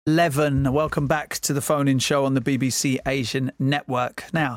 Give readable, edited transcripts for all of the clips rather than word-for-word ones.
11. Welcome back to the phone-in show on the BBC Asian Network. Now,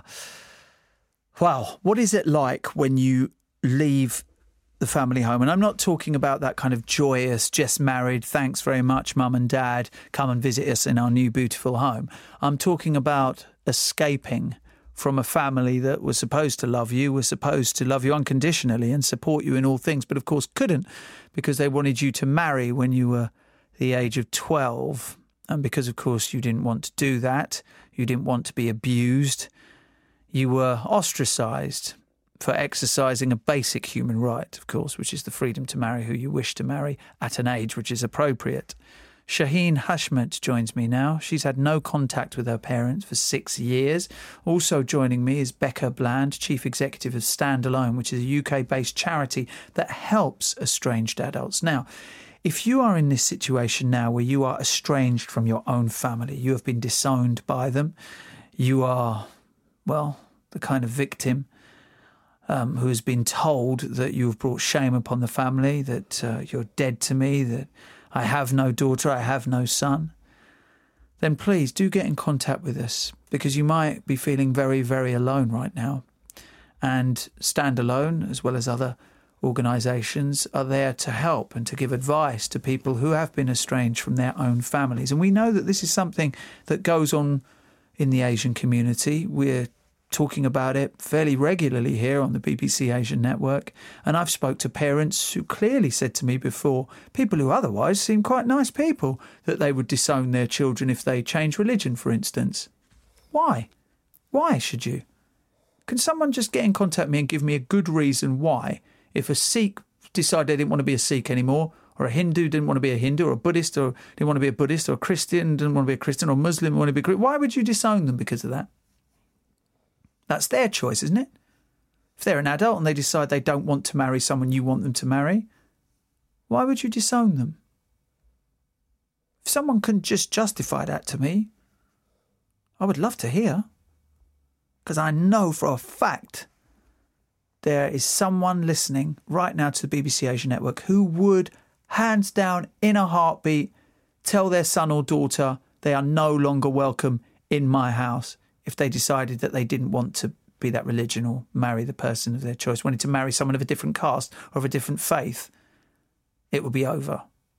wow, what is it like when you leave the family home? And I'm not talking about that kind of joyous, just married, thanks very much, mum and dad, come and visit us in our new beautiful home. I'm talking about escaping from a family that was supposed to love you, was supposed to love you unconditionally and support you in all things, but of course couldn't because they wanted you to marry when you were the age of 12. And because, of course, you didn't want to do that, you didn't want to be abused, you were ostracised for exercising a basic human right, of course, which is the freedom to marry who you wish to marry at an age which is appropriate. Shaheen Hashmat joins me now. She's had no contact with her parents for 6 years. Also joining me is Becca Bland, Chief Executive of Stand Alone, which is a UK-based charity that helps estranged adults. Now, if you are in this situation now where you are estranged from your own family, you have been disowned by them, you are, well, the kind of victim who has been told that you have brought shame upon the family, that you're dead to me, that I have no daughter, I have no son, then please do get in contact with us because you might be feeling very, very alone right now. And Stand Alone, as well as other organisations, are there to help and to give advice to people who have been estranged from their own families. And we know that this is something that goes on in the Asian community. We're talking about it fairly regularly here on the BBC Asian Network. And I've spoke to parents who clearly said to me before, people who otherwise seem quite nice people, that they would disown their children if they change religion, for instance. Why? Why should you? Can someone just get in contact with me and give me a good reason why? If a Sikh decided they didn't want to be a Sikh anymore, or a Hindu didn't want to be a Hindu, or a Buddhist or didn't want to be a Buddhist, or a Christian didn't want to be a Christian, or a Muslim didn't want to be a Christian, why would you disown them because of that? That's their choice, isn't it? If they're an adult and they decide they don't want to marry someone you want them to marry, why would you disown them? If someone can just justify that to me, I would love to hear. Because I know for a fact there is someone listening right now to the BBC Asian Network who would, hands down, in a heartbeat, tell their son or daughter they are no longer welcome in my house if they decided that they didn't want to be that religion or marry the person of their choice, wanted to marry someone of a different caste or of a different faith. It would be over.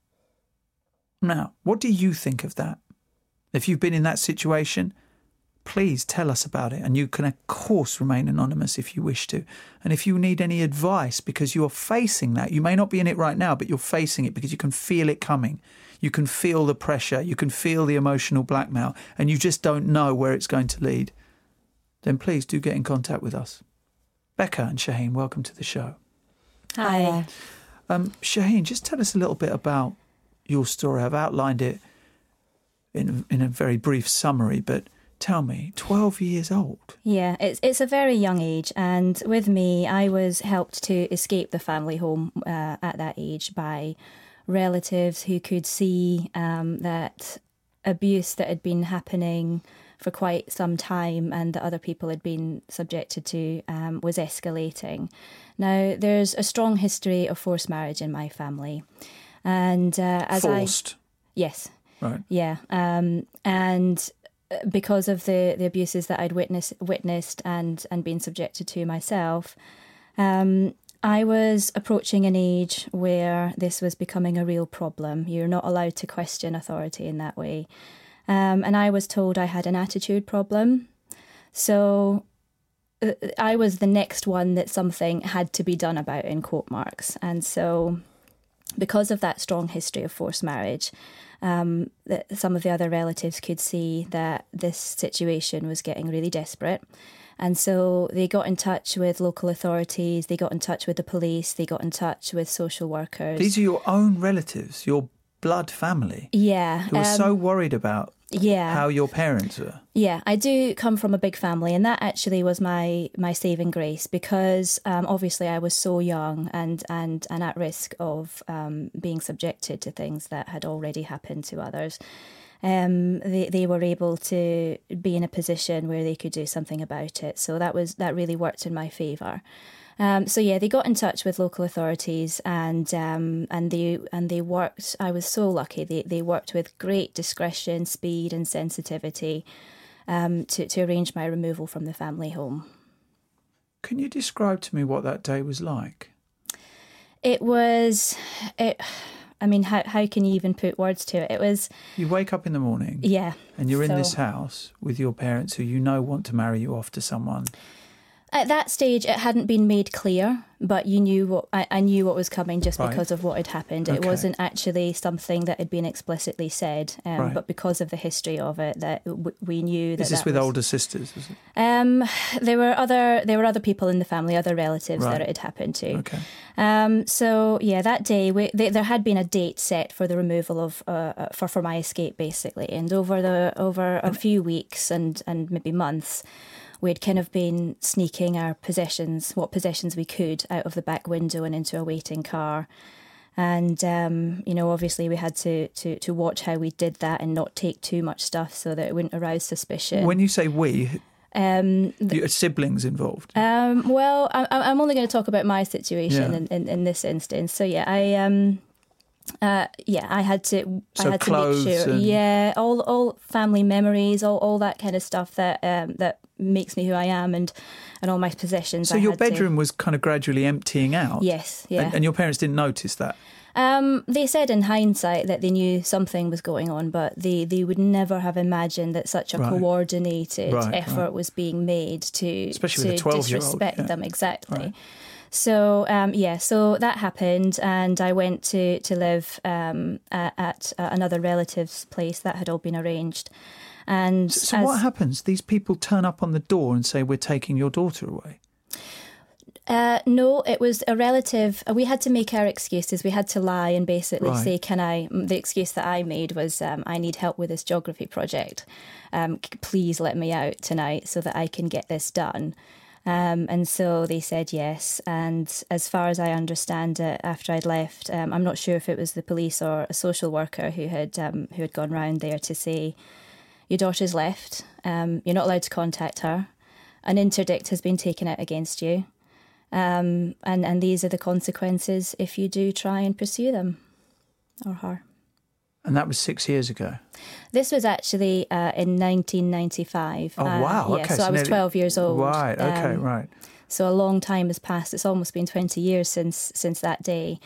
Now, what do you think of that? If you've been in that situation, please tell us about it. And you can, of course, remain anonymous if you wish to. And if you need any advice because you're facing that, you may not be in it right now, but you're facing it because you can feel it coming. You can feel the pressure. You can feel the emotional blackmail, and you just don't know where it's going to lead. Then please do get in contact with us. Becca and Shaheen, welcome to the show. Hi. Shaheen, just tell us a little bit about your story. I've outlined it in a very brief summary, but tell me, 12 years old? Yeah, it's a very young age, and with me, I was helped to escape the family home at that age by relatives who could see that abuse that had been happening for quite some time and that other people had been subjected to was escalating. Now, there's a strong history of forced marriage in my family. And Forced? Yes. Right. Yeah. And because of the abuses that I'd witnessed and been subjected to myself, I was approaching an age where this was becoming a real problem. You're not allowed to question authority in that way. And I was told I had an attitude problem. So I was the next one that something had to be done about, in quote marks. And so because of that strong history of forced marriage, that some of the other relatives could see that this situation was getting really desperate. And so they got in touch with local authorities, they got in touch with the police, they got in touch with social workers. These are your own relatives, your blood family? Yeah. Who were so worried about how your parents were? Yeah, I do come from a big family, and that actually was my saving grace because obviously I was so young and at risk of being subjected to things that had already happened to others. They were able to be in a position where they could do something about it. So that really worked in my favour. So yeah, they got in touch with local authorities, and they worked. I was so lucky. They worked with great discretion, speed, and sensitivity to arrange my removal from the family home. Can you describe to me what that day was like? I mean, how can you even put words to it? It was... You wake up in the morning. Yeah. And you're in this house with your parents who you know want to marry you off to someone. At that stage, it hadn't been made clear, but you knew what I knew what was coming just because of what had happened. Okay. It wasn't actually something that had been explicitly said, but because of the history of it, that we knew that. Is this with older sisters? Was it? There were other people in the family, other relatives that it had happened to. Okay. So yeah, that day there had been a date set for the removal of for my escape, basically, and over a few weeks and maybe months, we'd kind of been sneaking our what possessions we could out of the back window and into a waiting car. And, obviously we had to watch how we did that and not take too much stuff so that it wouldn't arouse suspicion. When you say we, your siblings involved? Well, I'm only going to talk about my situation in this instance. So, yeah, I had to make sure. All family memories, all that kind of stuff that makes me who I am, and all my possessions. So your bedroom was kind of gradually emptying out. Yes, yeah. And your parents didn't notice that. They said in hindsight that they knew something was going on, but they would never have imagined that such a coordinated effort was being made to disrespect them. Exactly. Right. So, so that happened, and I went to live at another relative's place. That had all been arranged. And so what happens? These people turn up on the door and say, we're taking your daughter away? No, it was a relative. We had to make our excuses. We had to lie and basically say, the excuse that I made was, I need help with this geography project. Please let me out tonight so that I can get this done. And so they said yes. And as far as I understand it, after I'd left, I'm not sure if it was the police or a social worker who had gone round there to say, your daughter's left. You're not allowed to contact her. An interdict has been taken out against you. And these are the consequences if you do try and pursue them or her. And that was 6 years ago? This was actually in 1995. Oh, wow. Okay, so I was 12 years old. Right, okay, right. So a long time has passed. It's almost been 20 years since that day.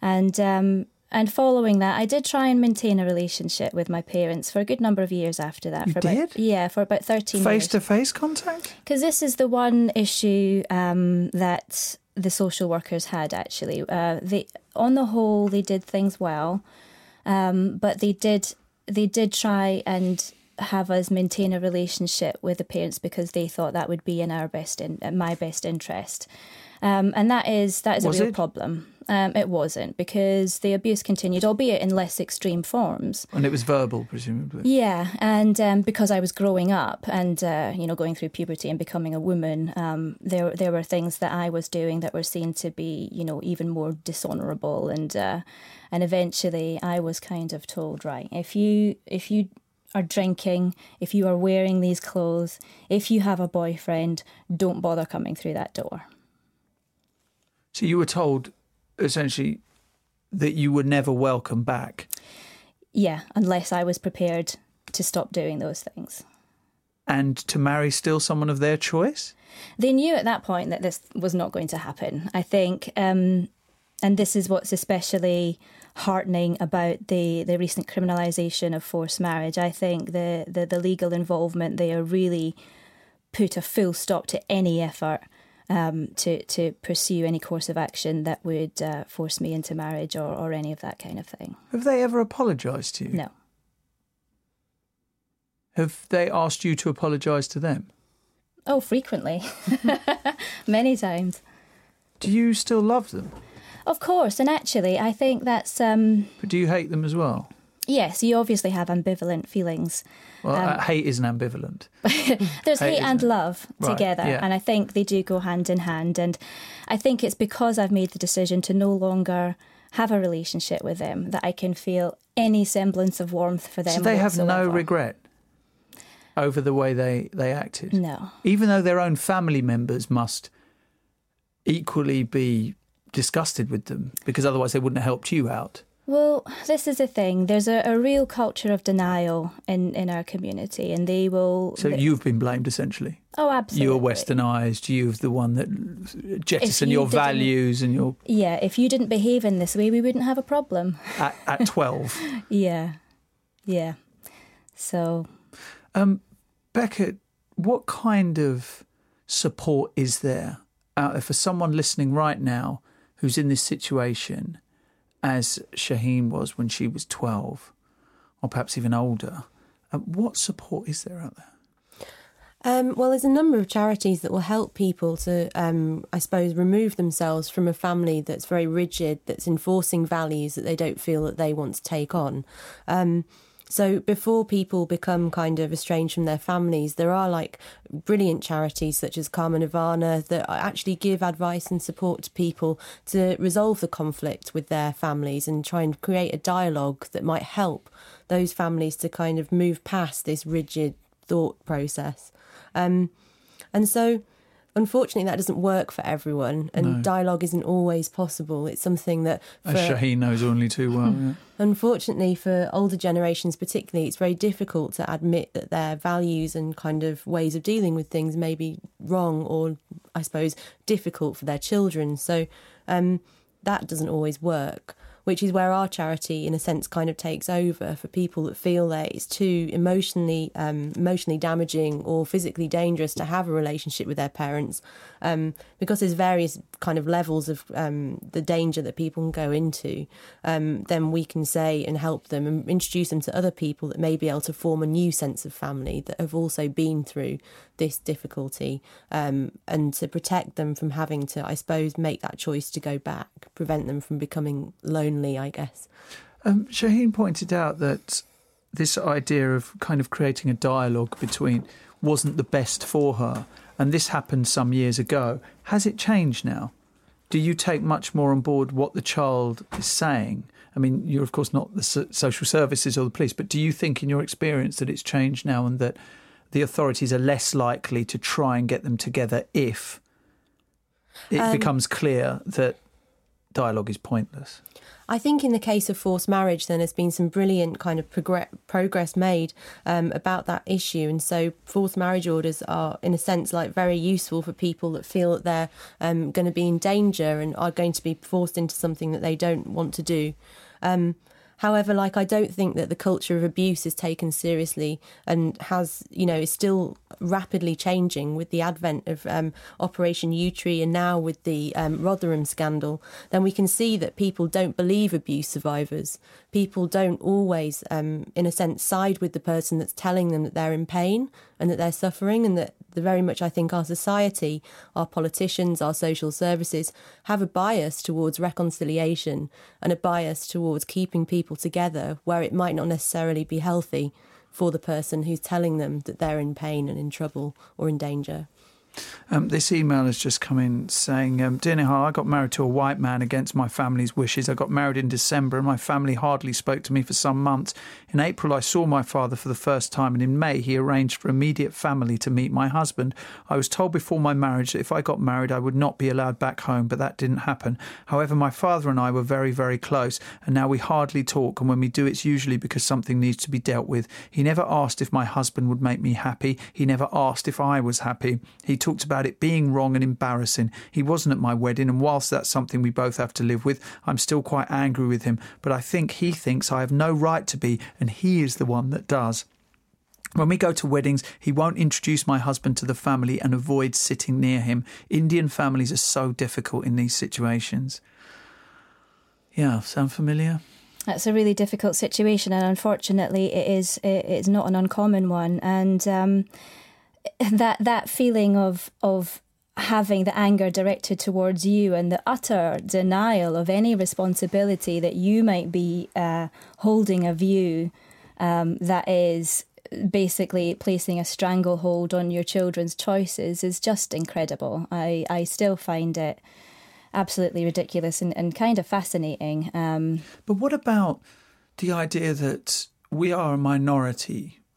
And following that, I did try and maintain a relationship with my parents for a good number of years after that. For about 13 years. Face-to-face contact? Because this is the one issue that the social workers had, actually. On the whole, they did things well, but they did try and have us maintain a relationship with the parents because they thought that would be in my best interest. And that is a real problem. It wasn't, because the abuse continued, albeit in less extreme forms. And it was verbal, presumably. Yeah, and because I was growing up and going through puberty and becoming a woman, there were things that I was doing that were seen to be even more dishonourable, and eventually I was kind of told, right, if you are drinking, if you are wearing these clothes, if you have a boyfriend, don't bother coming through that door. So you were told, essentially, that you were never welcome back? Yeah, unless I was prepared to stop doing those things. And to marry still someone of their choice? They knew at that point that this was not going to happen, I think. And this is what's especially heartening about the recent criminalisation of forced marriage. I think the legal involvement there really put a full stop to any effort to pursue any course of action that would force me into marriage or any of that kind of thing. Have they ever apologised to you? No. Have they asked you to apologise to them? Oh, frequently. Many times. Do you still love them? Of course, and actually I think that's... But do you hate them as well? Yes, you obviously have ambivalent feelings. Well, hate isn't ambivalent. There's hate and love together, and I think they do go hand in hand. And I think it's because I've made the decision to no longer have a relationship with them that I can feel any semblance of warmth for them. So they have no regret over the way they acted? No. Even though their own family members must equally be disgusted with them because otherwise they wouldn't have helped you out? Well, this is the thing. There's a real culture of denial in our community, and they will... So you've been blamed, essentially? Oh, absolutely. You're westernised. You're the one that jettisoned your values and your... Yeah, if you didn't behave in this way, we wouldn't have a problem. At 12? Yeah. So... Becca, what kind of support is there out there for someone listening right now who's in this situation as Shaheen was when she was 12, or perhaps even older? What support is there out there? Well, there's a number of charities that will help people to, I suppose, remove themselves from a family that's very rigid, that's enforcing values that they don't feel that they want to take on. So before people become kind of estranged from their families, there are like brilliant charities such as Karma Nirvana that actually give advice and support to people to resolve the conflict with their families and try and create a dialogue that might help those families to kind of move past this rigid thought process. And so, unfortunately, that doesn't work for everyone, and dialogue isn't always possible. It's something that... As Shaheen knows only too well. Yeah. Unfortunately, for older generations particularly, it's very difficult to admit that their values and kind of ways of dealing with things may be wrong or, I suppose, difficult for their children. So that doesn't always work, which is where our charity, in a sense, kind of takes over for people that feel that it's too emotionally damaging or physically dangerous to have a relationship with their parents, because there's various kind of levels of the danger that people can go into. Then we can say and help them and introduce them to other people that may be able to form a new sense of family that have also been through this difficulty, and to protect them from having to, I suppose, make that choice to go back, prevent them from becoming lonely, I guess. Shaheen pointed out that this idea of kind of creating a dialogue between wasn't the best for her, and this happened some years ago. Has it changed now? Do you take much more on board what the child is saying? I mean, you're of course not the social services or the police, but do you think in your experience that it's changed now and that the authorities are less likely to try and get them together if it becomes clear that dialogue is pointless? I think in the case of forced marriage, then there's been some brilliant kind of progress made about that issue. And so forced marriage orders are, in a sense, like very useful for people that feel that they're going to be in danger and are going to be forced into something that they don't want to do. However, like, I don't think that the culture of abuse is taken seriously and has, is still rapidly changing with the advent of Operation Yewtree and now with the Rotherham scandal. Then we can see that people don't believe abuse survivors. People don't always, in a sense, side with the person that's telling them that they're in pain and that they're suffering, and that very much, I think, our society, our politicians, our social services have a bias towards reconciliation and a bias towards keeping people together where it might not necessarily be healthy for the person who's telling them that they're in pain and in trouble or in danger. This email has just come in saying, Dear Nihal, I got married to a white man against my family's wishes. I got married in December and my family hardly spoke to me for some months. In April, I saw my father for the first time, and in May, he arranged for immediate family to meet my husband. I was told before my marriage that if I got married, I would not be allowed back home, but that didn't happen. However, my father and I were very, very close, and now we hardly talk, and when we do, it's usually because something needs to be dealt with. He never asked if my husband would make me happy. He never asked if I was happy. He talked about it being wrong and embarrassing. He wasn't at my wedding, and whilst that's something we both have to live with, I'm still quite angry with him, but I think he thinks I have no right to be, and he is the one that does. When we go to weddings, he won't introduce my husband to the family and avoids sitting near him. Indian families are so difficult in these situations. Yeah, sound familiar? That's a really difficult situation, and unfortunately it's not an uncommon one. And that feeling of having the anger directed towards you and the utter denial of any responsibility that you might be holding a view that is basically placing a stranglehold on your children's choices is just incredible. I still find it absolutely ridiculous and kind of fascinating. But what about the idea that we are a minority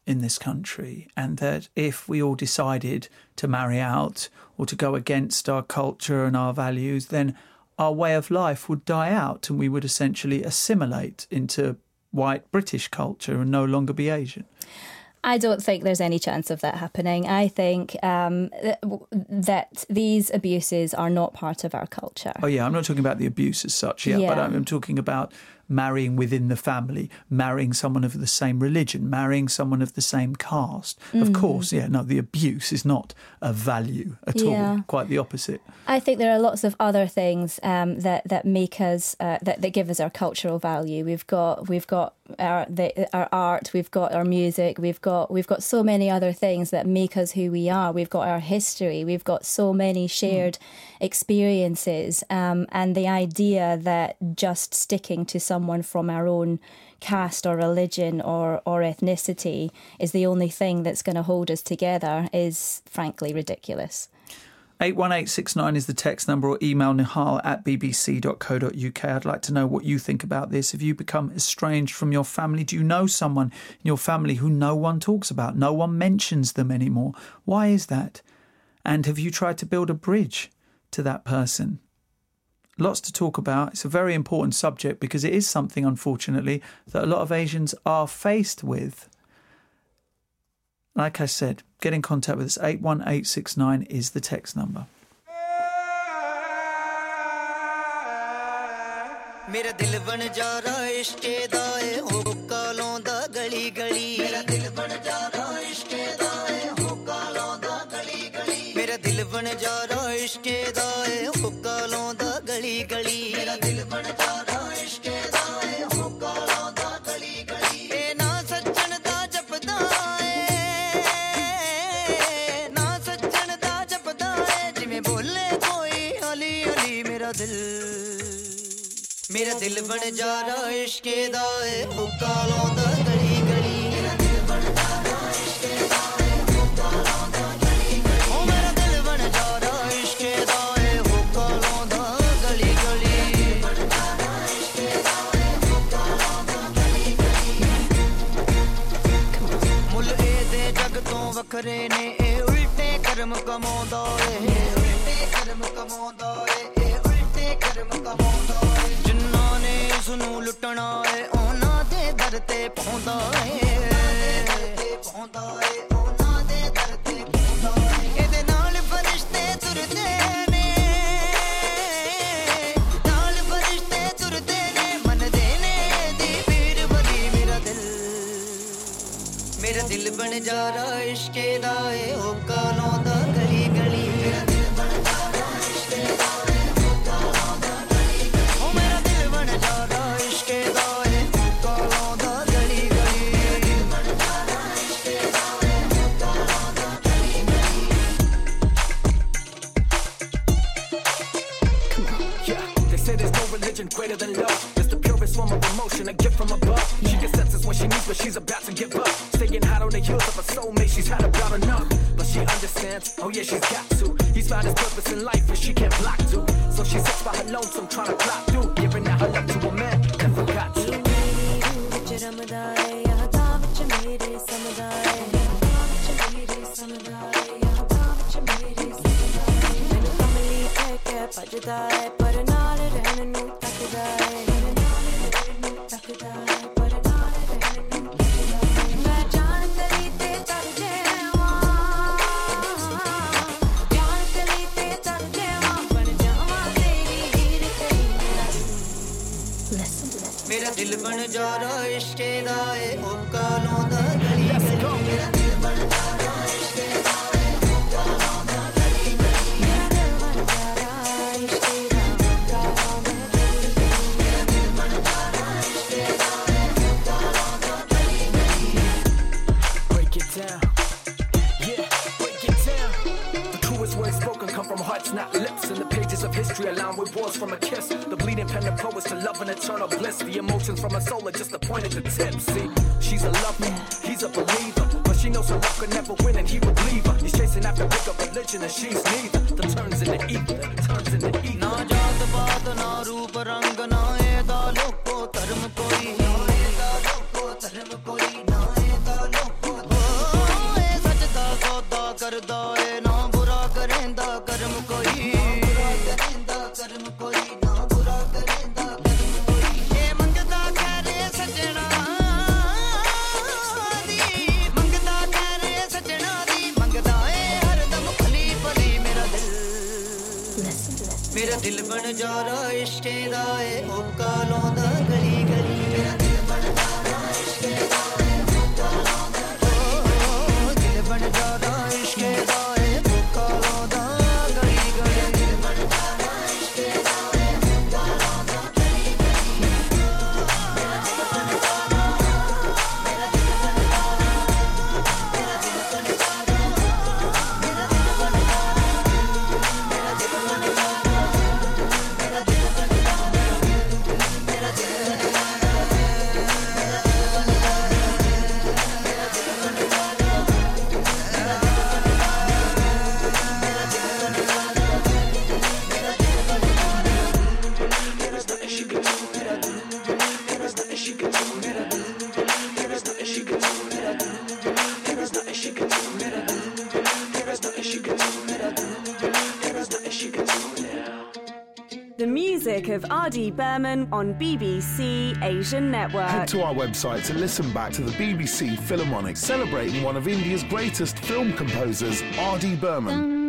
in this country, and that if we all decided to marry out or to go against our culture and our values, then our way of life would die out and we would essentially assimilate into white British culture and no longer be Asian? I don't think there's any chance of that happening. I think that these abuses are not part of our culture. Oh, yeah, I'm not talking about the abuse as such, but I'm talking about marrying within the family, marrying someone of the same religion, marrying someone of the same caste. Of course, the abuse is not a value at all, quite the opposite. I think there are lots of other things that make us, that give us our cultural value. We've got our art, we've got our music, we've got so many other things that make us who we are. We've got our history, we've got so many shared experiences, and the idea that just sticking to someone from our own caste or religion or ethnicity is the only thing that's going to hold us together is frankly ridiculous. 81869 is the text number, or email nihal@bbc.co.uk. I'd like to know what you think about this. Have you become estranged from your family? Do you know someone in your family who no one talks about? No one mentions them anymore. Why is that? And have you tried to build a bridge to that person? Lots to talk about. It's a very important subject because it is something, unfortunately, that a lot of Asians are faced with. Like I said, get in contact with us. 81869 is the text number. मेरा दिल बन जा रहा इश्के दाए होका लौंदा गली गली मेरा दिल बन जा रहा इश्के दाए होका लौंदा गली गली मेरा दिल बन जा रहा इश्के दाए होका लौंदा गली गली मेरा दिल बन जा रहा इश्के दाए होका लौंदा गली गली ए ना सज्जन दा जपदा ना सज्जन दा जपदा जिवें बोले कोई अली अली मेरा दिल बन जा रहा इश्के दाए हुक्का लौंदा गली गली मेरा दिल बन जा रहा इश्के दाए हुक्का लौंदा गली गली ओ मेरा दिल बन जा रहा इश्के दाए हुक्का लौंदा गली गली बन जा रहा इश्के दाए हुक्का लौंदा गली गली मुल ए दे जग तो वखरे ने ए उल्टे कर्म कमाਉਂਦਾ ਏ उल्टे कर्म कमाਉਂਦਾ ਏ उल्टे कर्म कमाਉਂਦਾ सुनू लुटना है ओना दे दर ते पौंदा है ओना दे दर ते पौंदा है एदे नाल फरिश्ते तुरदे ने नाल फरिश्ते तुरदे ने मन देने दी पीर बली मेरा दिल बन जा रहा इश्के दाए होका लौंदा गली गली मेरा दिल बन जा रहा इश्के दाए होका लौंदा गली गली ओ मेरा दिल बन जा रहा greater than love. It's the purest form of emotion, a gift from above. She can sense us when she needs, but she's about to give up. Staying hot on the heels of a soulmate, she's had about enough. But she understands, oh yeah, she's got to. He's found his purpose in life, and she can't block to. So she sits by her lonesome, trying to plot through. Giving out her love to a man, never got to. पर नाल रहन नू तकदा है पर नाल रहन नू मैं जान कली ते तर जावां बन जावां तेरी हीर तेरी मेरा दिल बन जा रहा इश्के दाए होका लौंदा गली गली मेरा दिल बन जा रहा इश्के दाए होका लौंदा गली गली मेरा दिल बन जा रहा इश्के not lips in the pages of history aligned with words from a kiss. The bleeding pen of poets to love and eternal bliss. The emotions from her soul are just the point at the tip. See, she's a lover, he's a believer, but she knows her love could never win and he would leave her. He's chasing after bigger religion and she's neither. The turns into ether, turns into ether. Na jaat baat na roop rang na eda loko dharm koi na eda loko dharm koi na eda loko करदा ए ना बुरा करेंदा कर्म कोई कर्म कोई ना बुरा करेंदा कर्म कोई ये मंगदा करे सजना दी मंगदा करे सजना दी मंगदा ए हरदम खली भली मेरा दिल बन जा रहा इश्के दा ए होका लौंदा गली गली मेरा दिल बन जा रहा इश्के दा ए होका लौंदा दिल बन जा रहा इश्के दा ए होका लौंदा गली गली दिल बन जा रहा इश्के दा ए होका लौंदा गली गली मेरा दिल बन जा रहा मेरा दिल बन जा रहा मेरा दिल बन जा रहा मेरा दिल बन जा रहा मेरा दिल बन जा रहा The music of R.D. Berman on BBC Asian Network. Head to our website to listen back to the BBC Philharmonic celebrating one of India's greatest film composers, R.D. Berman.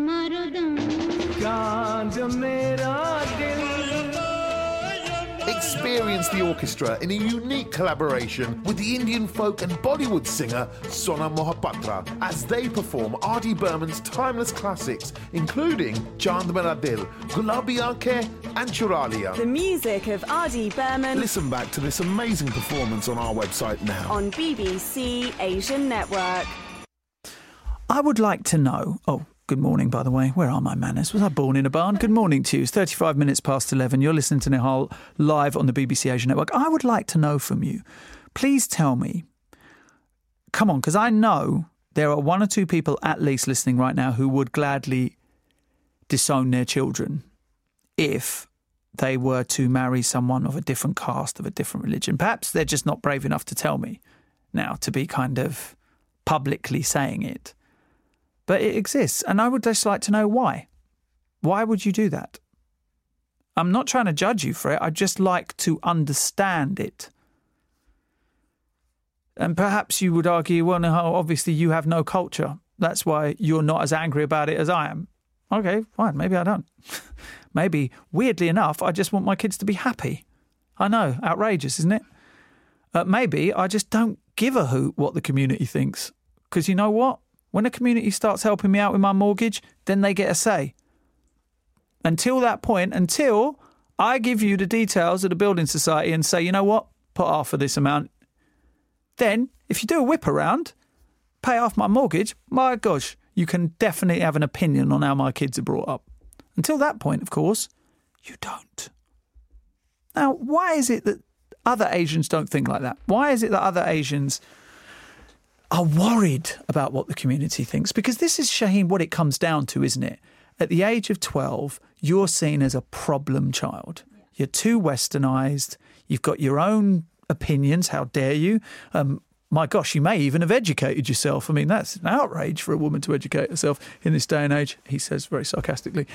Experience the orchestra in a unique collaboration with the Indian folk and Bollywood singer Sonam Mohapatra as they perform R.D. Berman's timeless classics, including Chand Mera Dil, Gulabi Aankhein and Chura Liya. The music of R.D. Berman. Listen back to this amazing performance on our website now. On BBC Asian Network. I would like to know... Oh, good morning, by the way. Where are my manners? Was I born in a barn? Good morning to you. It's 35 minutes past 11. You're listening to Nihal live on the BBC Asian Network. I would like to know from you. Please tell me. Come on, because I know there are one or two people at least listening right now who would gladly disown their children if they were to marry someone of a different caste, of a different religion. Perhaps they're just not brave enough to tell me now, to be kind of publicly saying it. But it exists, and I would just like to know why. Why would you do that? I'm not trying to judge you for it. I'd just like to understand it. And perhaps you would argue, well, no, obviously you have no culture. That's why you're not as angry about it as I am. Okay, fine, maybe I don't. Maybe, weirdly enough, I just want my kids to be happy. I know, outrageous, isn't it? Maybe I just don't give a hoot what the community thinks. Because you know what? When the community starts helping me out with my mortgage, then they get a say. Until that point, until I give you the details of the building society and say, you know what, put half of this amount. Then, if you do a whip around, pay off my mortgage, my gosh, you can definitely have an opinion on how my kids are brought up. Until that point, of course, you don't. Now, why is it that other Asians don't think like that? Why is it that other Asians are worried about what the community thinks? Because this is, Shaheen, what it comes down to, isn't it? At the age of 12, you're seen as a problem child. Yeah. You're too westernised. You've got your own opinions. How dare you? My gosh, you may even have educated yourself. I mean, that's an outrage for a woman to educate herself in this day and age, he says very sarcastically.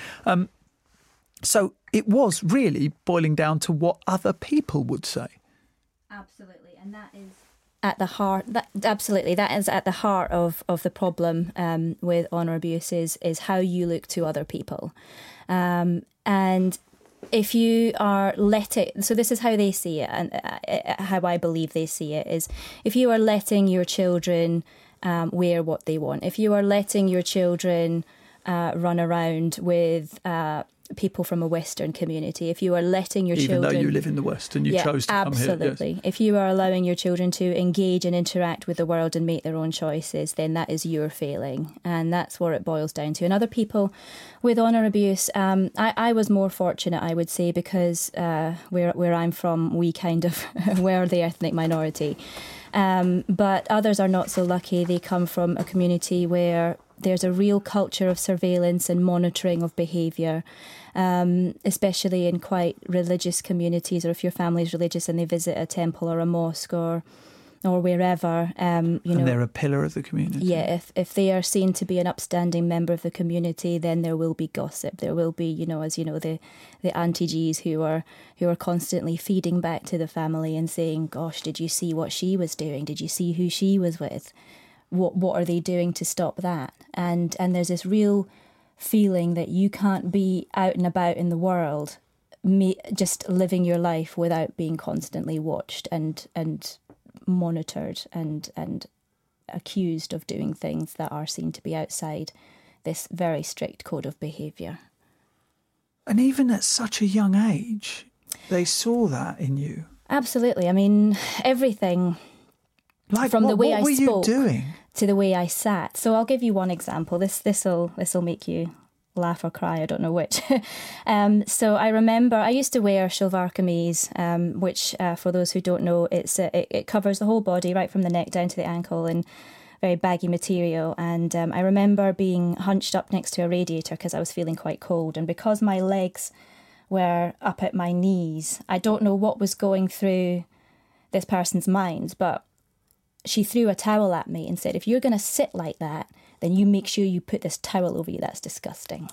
So it was really boiling down to what other people would say. Absolutely, and that is at the heart. Absolutely, that is at the heart of the problem with honour abuse is how you look to other people, and if you are letting. So this is how they see it, and how I believe they see it is: if you are letting your children wear what they want, if you are letting your children run around with people from a Western community, if you are letting your children... Even though you live in the West and you chose to come here. Absolutely. Yes. If you are allowing your children to engage and interact with the world and make their own choices, then that is your failing. And that's what it boils down to. And other people with honour abuse, I was more fortunate, I would say, because where I'm from, we kind of were the ethnic minority. But others are not so lucky. They come from a community where there's a real culture of surveillance and monitoring of behaviour, especially in quite religious communities, or if your family's religious and they visit a temple or a mosque or or wherever, And they're a pillar of the community. Yeah, if they are seen to be an upstanding member of the community, then there will be gossip. There will be, the Auntie Gs who are constantly feeding back to the family and saying, "Gosh, did you see what she was doing? Did you see who she was with? What are they doing to stop that?" And there's this real feeling that you can't be out and about in the world, just living your life without being constantly watched and monitored and accused of doing things that are seen to be outside this very strict code of behaviour. And even at such a young age, they saw that in you. Absolutely. I mean, everything from the way I spoke to the way I sat. So I'll give you one example. This'll make you laugh or cry, I don't know which. So I remember I used to wear shalwar kameez, which for those who don't know, it covers the whole body right from the neck down to the ankle in very baggy material. And I remember being hunched up next to a radiator because I was feeling quite cold, and because my legs were up at my knees, I don't know what was going through this person's mind, but she threw a towel at me and said, "If you're going to sit like that, then you make sure you put this towel over you. That's disgusting."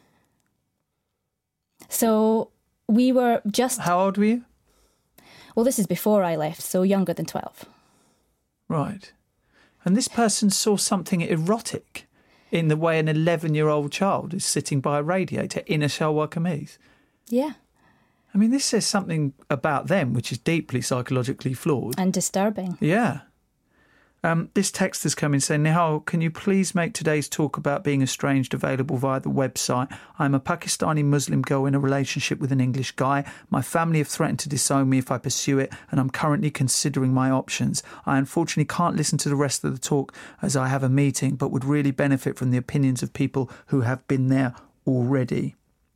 So we were just... How old were you? Well, this is before I left, so younger than 12. Right. And this person saw something erotic in the way an 11-year-old child is sitting by a radiator in a shalwar kameez. Yeah. I mean, this says something about them which is deeply psychologically flawed. And disturbing. Yeah. This text has come in saying, "Nihal, can you please make today's talk about being estranged available via the website? I'm a Pakistani Muslim girl in a relationship with an English guy. My family have threatened to disown me if I pursue it, and I'm currently considering my options. I unfortunately can't listen to the rest of the talk as I have a meeting, but would really benefit from the opinions of people who have been there already."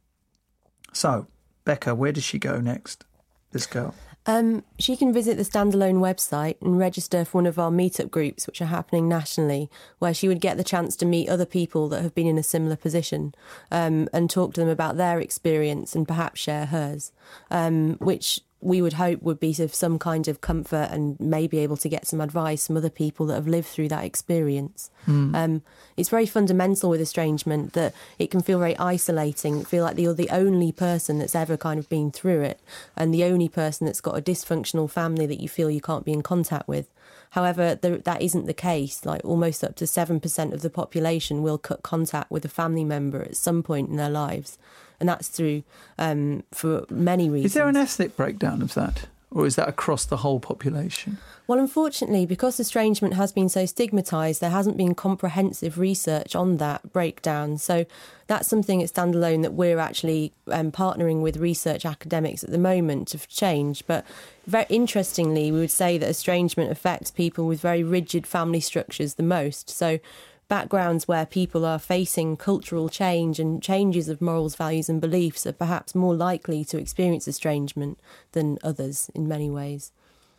So, Becca, where does she go next, this girl? She can visit the standalone website and register for one of our meetup groups, which are happening nationally, where she would get the chance to meet other people that have been in a similar position, and talk to them about their experience and perhaps share hers, which we would hope would be of some kind of comfort and maybe able to get some advice from other people that have lived through that experience. It's very fundamental with estrangement that it can feel very isolating, feel like you're the only person that's ever kind of been through it and the only person that's got a dysfunctional family that you feel you can't be in contact with. However, that isn't the case. Like almost up to 7% of the population will cut contact with a family member at some point in their lives. And that's through, for many reasons. Is there an ethnic breakdown of that? Or is that across the whole population? Well, unfortunately, because estrangement has been so stigmatised, there hasn't been comprehensive research on that breakdown. So that's something at Standalone that we're actually partnering with research academics at the moment to change. But very interestingly, we would say that estrangement affects people with very rigid family structures the most. So backgrounds where people are facing cultural change and changes of morals, values and beliefs are perhaps more likely to experience estrangement than others in many ways.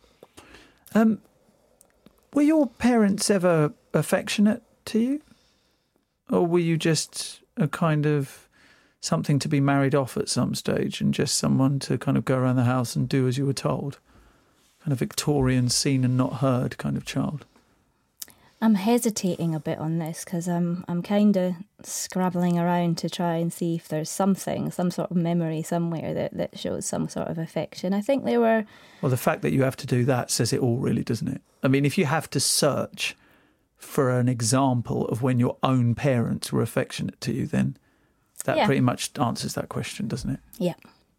Were your parents ever affectionate to you? Or were you just a kind of something to be married off at some stage and just someone to kind of go around the house and do as you were told? Kind of Victorian, seen and not heard kind of child? I'm hesitating a bit on this because I'm kind of scrabbling around to try and see if there's some sort of memory somewhere that shows some sort of affection. I think they were... Well, the fact that you have to do that says it all, really, doesn't it? I mean, if you have to search for an example of when your own parents were affectionate to you, then that pretty much answers that question, doesn't it? Yeah.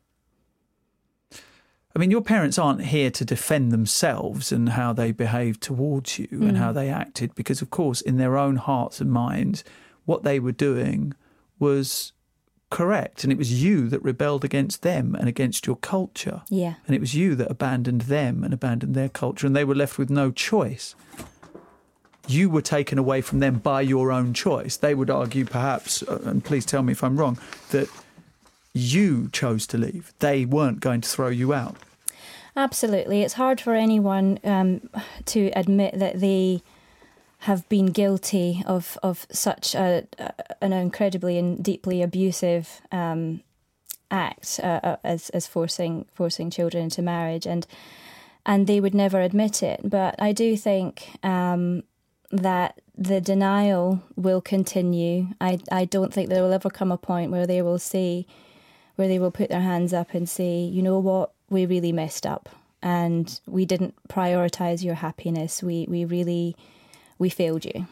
I mean, your parents aren't here to defend themselves and how they behaved towards you and how they acted, because, of course, in their own hearts and minds, what they were doing was correct. And it was you that rebelled against them and against your culture. Yeah. And it was you that abandoned them and abandoned their culture, and they were left with no choice. You were taken away from them by your own choice. They would argue, perhaps, and please tell me if I'm wrong, that you chose to leave. They weren't going to throw you out. Absolutely. It's hard for anyone to admit that they have been guilty of such an incredibly and deeply abusive act as forcing children into marriage. And and they would never admit it. But I do think that the denial will continue. I don't think there will ever come a point where they will put their hands up and say, you know what, we really messed up and we didn't prioritise your happiness. We failed you.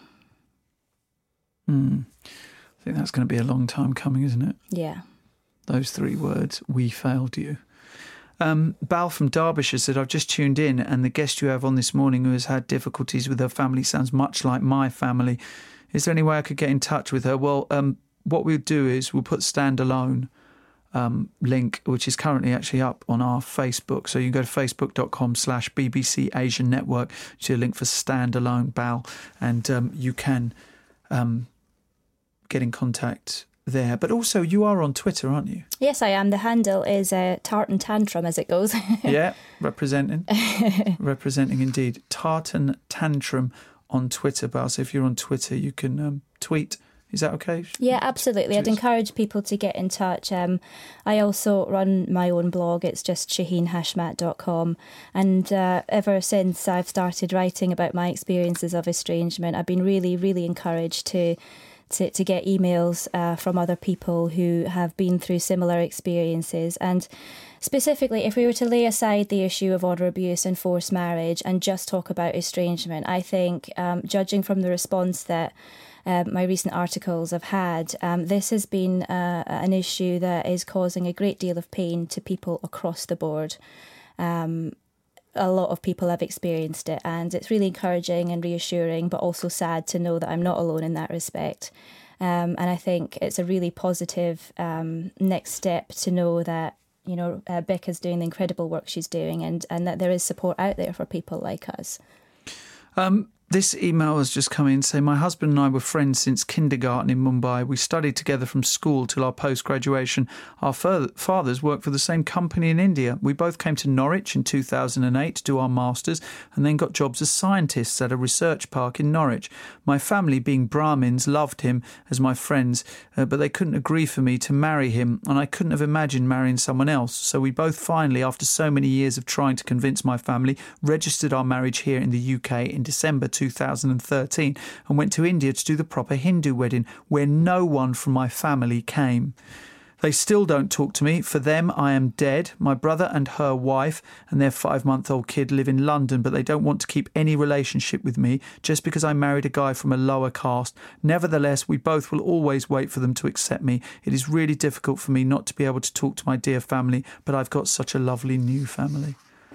I think that's going to be a long time coming, isn't it? Yeah. Those 3 words, we failed you. Bal from Derbyshire said, I've just tuned in and the guest you have on this morning who has had difficulties with her family sounds much like my family. Is there any way I could get in touch with her? Well, what we'll do is we'll put Stand Alone link, which is currently actually up on our Facebook. So you can go to facebook.com/BBC Asian Network to a link for Stand Alone, Bal, and you can get in contact there. But also you are on Twitter, aren't you? Yes, I am. The handle is Tartan Tantrum, as it goes. Yeah, representing indeed. Tartan Tantrum on Twitter, Bal. So if you're on Twitter, you can tweet. Is that okay? Yeah, absolutely. I'd encourage people to get in touch. I also run my own blog. It's just shaheenhashmat.com. And ever since I've started writing about my experiences of estrangement, I've been really, really encouraged to get emails from other people who have been through similar experiences. And specifically, if we were to lay aside the issue of order abuse and forced marriage and just talk about estrangement, I think, judging from the response that my recent articles have had, this has been an issue that is causing a great deal of pain to people across the board. A lot of people have experienced it, and it's really encouraging and reassuring, but also sad to know that I'm not alone in that respect. And I think it's a really positive next step to know that, you know, Becca's doing the incredible work she's doing, and that there is support out there for people like us. This email has just come in saying, my husband and I were friends since kindergarten in Mumbai. We studied together from school till our post-graduation. Our fathers worked for the same company in India. We both came to Norwich in 2008 to do our masters and then got jobs as scientists at a research park in Norwich. My family, being Brahmins, loved him as my friends, but they couldn't agree for me to marry him, and I couldn't have imagined marrying someone else. So we both finally, after so many years of trying to convince my family, registered our marriage here in the UK in December 2013 and went to India to do the proper Hindu wedding where no one from my family came. They still don't talk to me. For them, I am dead. My brother and her wife and their 5-month-old kid live in London, but they don't want to keep any relationship with me just because I married a guy from a lower caste. Nevertheless, we both will always wait for them to accept me. It is really difficult for me not to be able to talk to my dear family, but I've got such a lovely new family.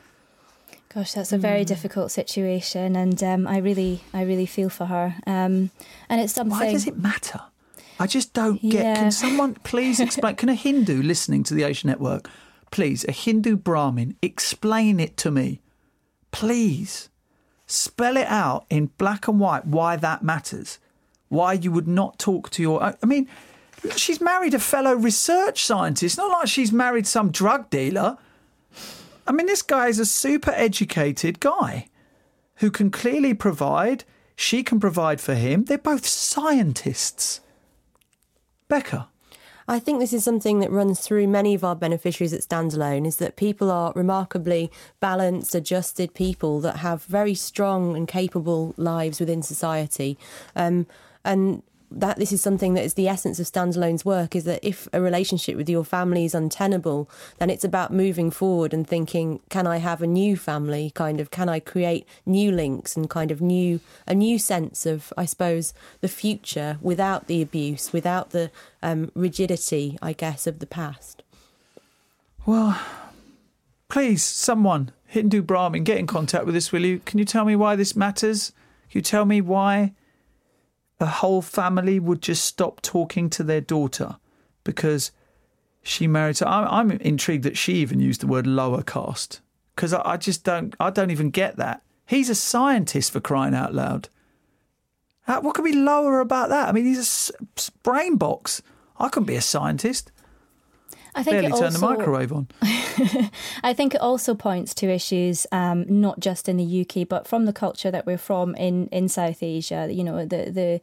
Gosh, that's a very difficult situation, and I really feel for her. And it's something. Why does it matter? I just don't get. Yeah. Can someone please explain? Can a Hindu listening to the Asian Network, please, a Hindu Brahmin, explain it to me, please, spell it out in black and white why that matters, why you would not talk to your. I mean, she's married a fellow research scientist. Not like she's married some drug dealer. I mean, this guy is a super educated guy who can clearly provide. She can provide for him. They're both scientists. Becca. I think this is something that runs through many of our beneficiaries at Standalone, is that people are remarkably balanced, adjusted people that have very strong and capable lives within society. And that this is something that is the essence of Standalone's work, is that if a relationship with your family is untenable, then it's about moving forward and thinking, can I have a new family? Kind of, can I create new links and kind of a new sense of, I suppose, the future without the abuse, without the rigidity, I guess, of the past? Well, please, someone, Hindu Brahmin, get in contact with us, will you? Can you tell me why this matters? Can you tell me why a whole family would just stop talking to their daughter because she married? So I'm intrigued that she even used the word lower caste, because I don't even get that. He's a scientist, for crying out loud. What could be lower about that? I mean, he's a brain box. I couldn't be a scientist. I think barely turn the microwave on. I think it also points to issues not just in the UK, but from the culture that we're from in South Asia. You know, the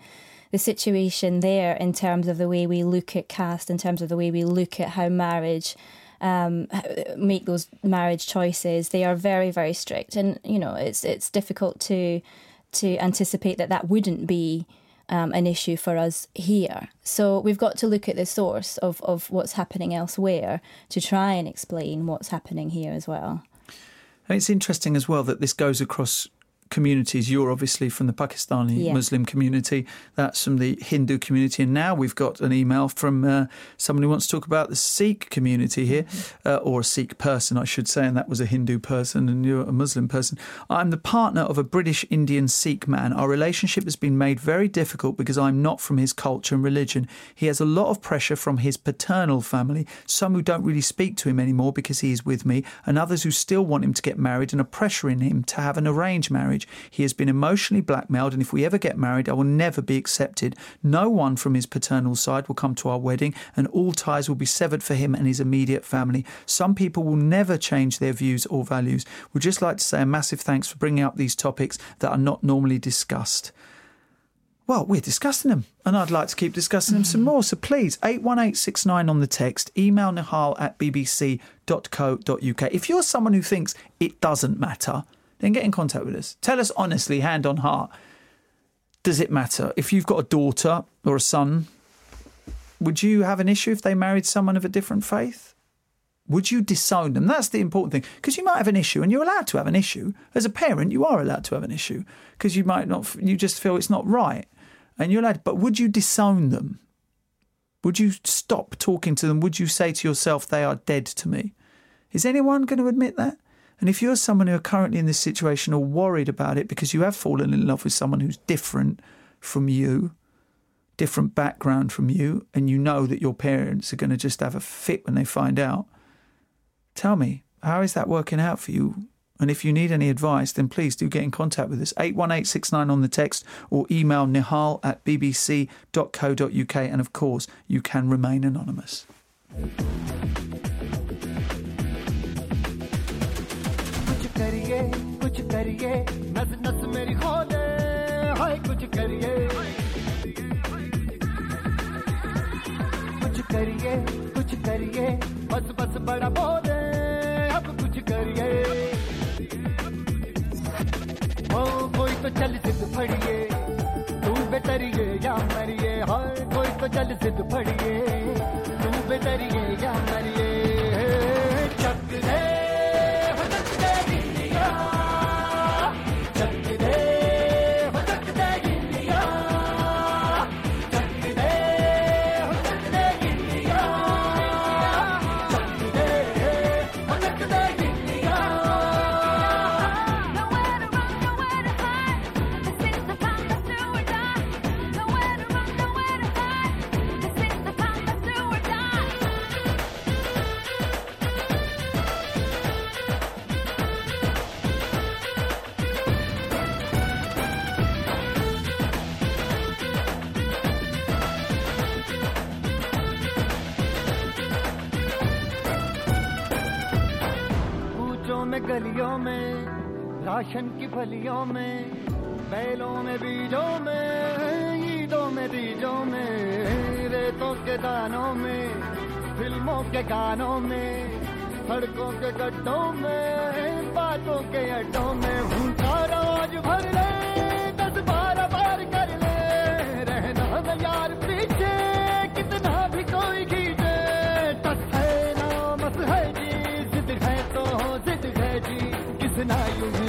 situation there in terms of the way we look at caste, in terms of the way we look at how marriage make those marriage choices, they are very, very strict. And, you know, it's difficult to anticipate that wouldn't be an issue for us here. So we've got to look at the source of what's happening elsewhere to try and explain what's happening here as well. And it's interesting as well that this goes across communities. You're obviously from the Pakistani Muslim community. That's from the Hindu community. And now we've got an email from someone who wants to talk about the Sikh community here, or a Sikh person, I should say, and that was a Hindu person and you're a Muslim person. I'm the partner of a British Indian Sikh man. Our relationship has been made very difficult because I'm not from his culture and religion. He has a lot of pressure from his paternal family, some who don't really speak to him anymore because he is with me, and others who still want him to get married and are pressuring him to have an arranged marriage. He has been emotionally blackmailed, and if we ever get married, I will never be accepted. No one from his paternal side will come to our wedding, and all ties will be severed for him and his immediate family. Some people will never change their views or values. We'd just like to say a massive thanks for bringing up these topics that are not normally discussed. Well, we're discussing them, and I'd like to keep discussing them some more. So please, 81869 on the text, email nihal@bbc.co.uk. If you're someone who thinks it doesn't matter, then get in contact with us. Tell us honestly, hand on heart, does it matter? If you've got a daughter or a son, would you have an issue if they married someone of a different faith? Would you disown them? That's the important thing, because you might have an issue, and you're allowed to have an issue. As a parent, you are allowed to have an issue, because you might not, you just feel it's not right, and you're allowed. But would you disown them? Would you stop talking to them? Would you say to yourself, they are dead to me? Is anyone going to admit that? And if you're someone who are currently in this situation or worried about it because you have fallen in love with someone who's different from you, different background from you, and you know that your parents are going to just have a fit when they find out, tell me, how is that working out for you? And if you need any advice, then please do get in contact with us. 81869 on the text, or email nihal@bbc.co.uk. And of course, you can remain anonymous. कुछ करिए नस नस मेरी खोले हाय कुछ करिए बस बस बड़ा बोले अब कुछ करिए ओ कोई तो चल जिद फड़िए तू बेतरिए या मरिए हाय कोई तो चल जिद फड़िए तू बेतरिए या मरिए चक दे गलियों में राशन की फलियों में बैलों में बीजों में ईदों में तीजों में रेतों के दानों में फिल्मों के गानों में सड़कों के गड्ढों में बातों के अड्डों में भूखा रोज भर ले 10-12 बार कर ले रहना न यार पीछे कितना भी कोई खींचे टस है ना मस है जी जिद है तो जिद है जी किसना यूं ही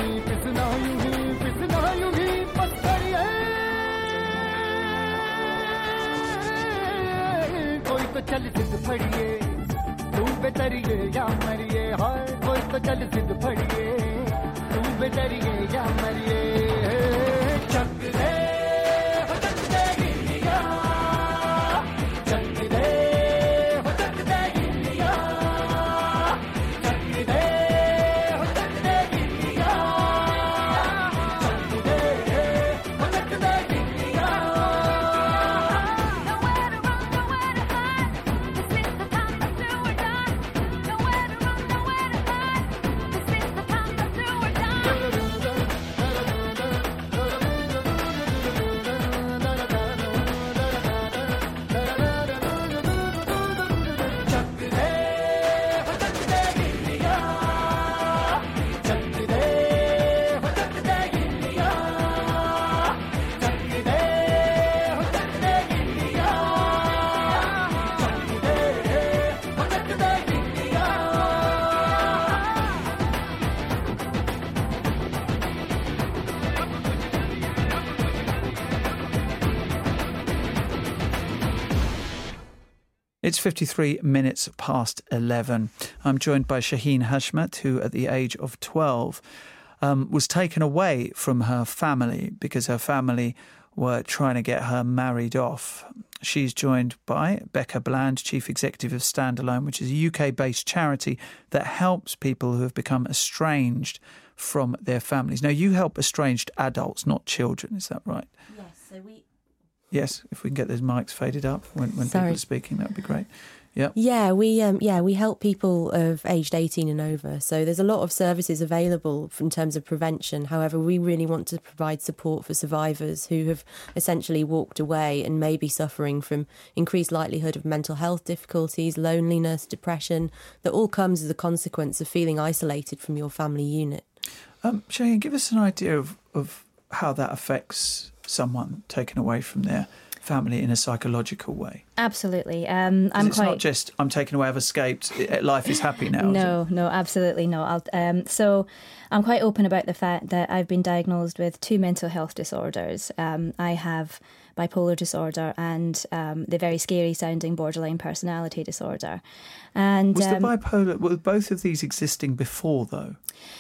बस करिए कोई तो चल जिद फड़िए तू बेतरिए या मरिए हाय कोई तो चल जिद फड़िए तू बेतरिए या मरिए चक दे It's 53 minutes past 11. I'm joined by Shaheen Hashmat, who at the age of 12 was taken away from her family because her family were trying to get her married off. She's joined by Becca Bland, Chief Executive of Standalone, which is a UK-based charity that helps people who have become estranged from their families. Now, you help estranged adults, not children, is that right? Yes, so we... Yes, if we can get those mics faded up when people are speaking, that would be great. Yep. Yeah, we help people of aged 18 and over. So there's a lot of services available in terms of prevention. However, we really want to provide support for survivors who have essentially walked away and may be suffering from increased likelihood of mental health difficulties, loneliness, depression, that all comes as a consequence of feeling isolated from your family unit. Shane, give us an idea of how that affects someone taken away from their family in a psychological way. Absolutely. It's not just I'm taken away, I've escaped, life is happy now. No, absolutely not. So I'm quite open about the fact that I've been diagnosed with 2 mental health disorders. I have bipolar disorder and the very scary sounding borderline personality disorder. And was the bipolar, were both of these existing before though?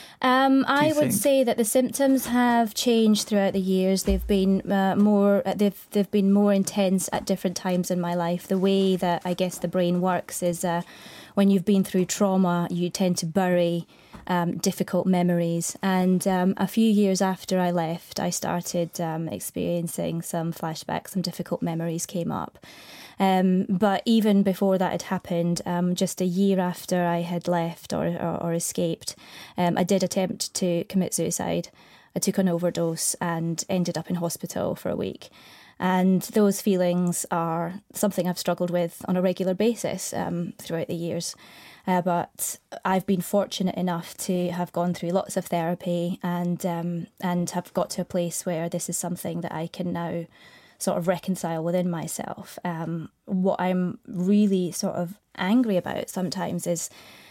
I would say that the symptoms have changed throughout the years. They've been they've been more intense at different times in my life. The way that I guess the brain works is when you've been through trauma, you tend to bury difficult memories. And a few years after I left, I started experiencing some flashbacks. Some difficult memories came up. But even before that had happened, just a year after I had left or escaped, I did attempt to commit suicide. I took an overdose and ended up in hospital for a week. And those feelings are something I've struggled with on a regular basis throughout the years. But I've been fortunate enough to have gone through lots of therapy and have got to a place where this is something that I can now sort of reconcile within myself. What I'm really sort of angry about sometimes is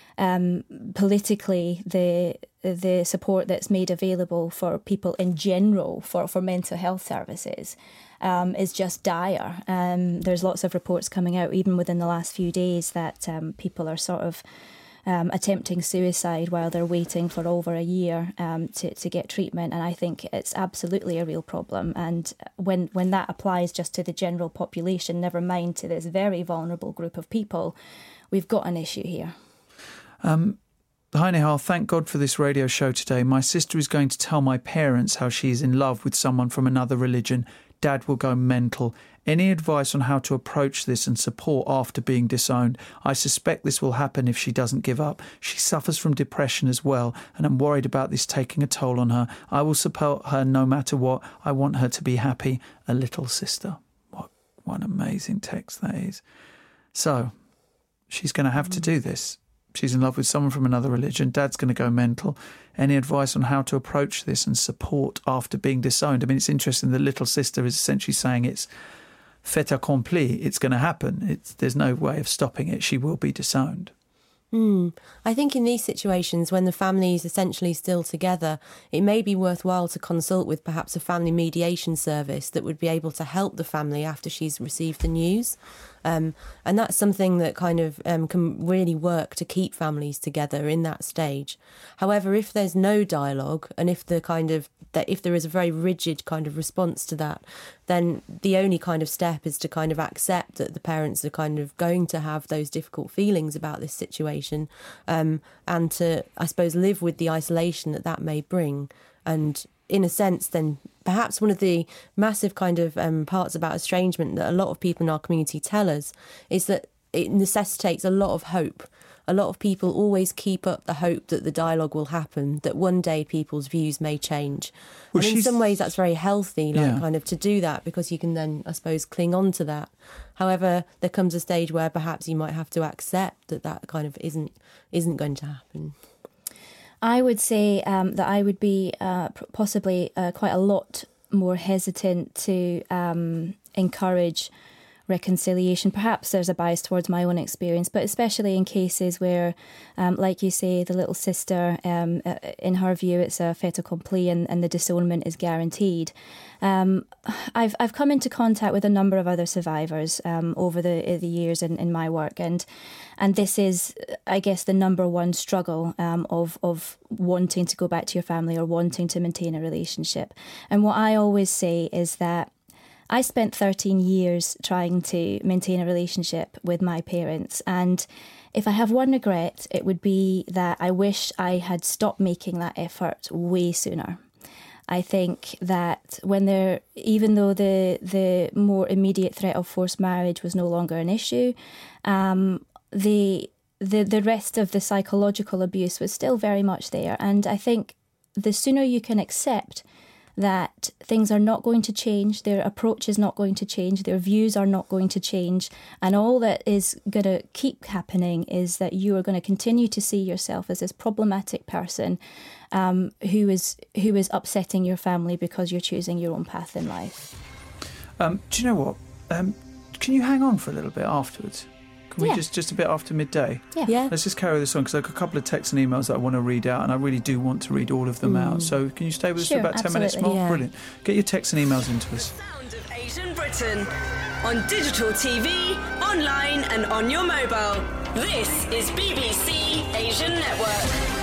politically the support that's made available for people in general for mental health services is just dire. There's lots of reports coming out even within the last few days that people are sort of attempting suicide while they're waiting for over a year to get treatment. And I think it's absolutely a real problem. And when that applies just to the general population, never mind to this very vulnerable group of people, we've got an issue here. Hi Nihal, thank God for this radio show today. My sister is going to tell my parents how she is in love with someone from another religion. Dad will go mental. Any advice on how to approach this and support after being disowned? I suspect this will happen if she doesn't give up. She suffers from depression as well, and I'm worried about this taking a toll on her. I will support her no matter what. I want her to be happy. A little sister. What an amazing text that is. So, she's going to have to do this. She's in love with someone from another religion. Dad's going to go mental. Any advice on how to approach this and support after being disowned? I mean, it's interesting. The little sister is essentially saying it's fait accompli. It's going to happen. There's no way of stopping it. She will be disowned. I think in these situations, when the family is essentially still together, it may be worthwhile to consult with perhaps a family mediation service that would be able to help the family after she's received the news. And that's something that kind of can really work to keep families together in that stage. However, if there's no dialogue and if there is a very rigid kind of response to that, then the only kind of step is to kind of accept that the parents are kind of going to have those difficult feelings about this situation, and to, I suppose, live with the isolation that may bring. And in a sense, then perhaps one of the massive kind of parts about estrangement that a lot of people in our community tell us is that it necessitates a lot of hope. A lot of people always keep up the hope that the dialogue will happen, that one day people's views may change. Well, and in some ways that's very healthy, kind of to do that, because you can then, I suppose, cling on to that. However, there comes a stage where perhaps you might have to accept that kind of isn't going to happen. I would say that I would be possibly quite a lot more hesitant to encourage reconciliation. Perhaps there's a bias towards my own experience, but especially in cases where, like you say, the little sister, in her view, it's a fait accompli and the disownment is guaranteed. I've come into contact with a number of other survivors over the years in my work, and this is, I guess, the number one struggle of wanting to go back to your family or wanting to maintain a relationship. And what I always say is that I spent 13 years trying to maintain a relationship with my parents, and if I have one regret, it would be that I wish I had stopped making that effort way sooner. I think that even though the more immediate threat of forced marriage was no longer an issue, the rest of the psychological abuse was still very much there. And I think the sooner you can accept that things are not going to change, their approach is not going to change, their views are not going to change, and all that is going to keep happening is that you are going to continue to see yourself as this problematic person who is upsetting your family because you're choosing your own path in life. Do you know what? Can you hang on for a little bit afterwards? Can we just a bit after midday? Yeah. Let's just carry this on, because I've got a couple of texts and emails that I want to read out, and I really do want to read all of them out. So can you stay with us for about 10 minutes more? Yeah. Brilliant. Get your texts and emails into us. Sound of Asian Britain. On digital TV, online and on your mobile. This is BBC Asian Network.